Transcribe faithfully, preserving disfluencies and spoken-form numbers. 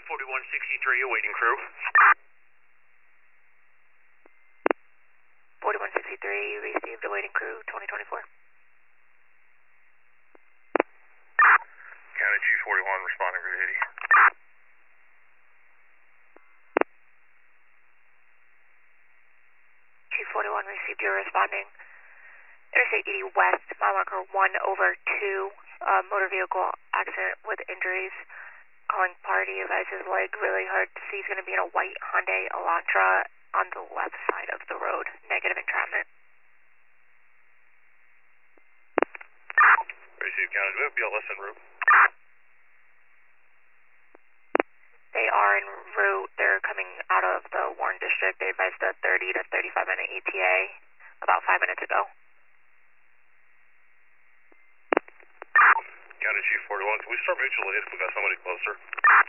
forty-one sixty-three, awaiting crew. forty-one sixty-three, received, awaiting crew, twenty twenty-four. County two forty-one, responding Route eighty. two forty-one, received, you're responding. Interstate eighty West, mile marker one over two, uh, motor vehicle accident with injuries. Calling party, advises leg really hard to see. He's going to be in a white Hyundai Elantra on the left side of the road. Negative entrapment. Receive county, do we have B L S en route? They are en route. They're coming out of the Warren District. They advised a thirty to thirty-five minute E T A about five minutes ago. County two forty-one, can we start mutual aid if we got somebody closer?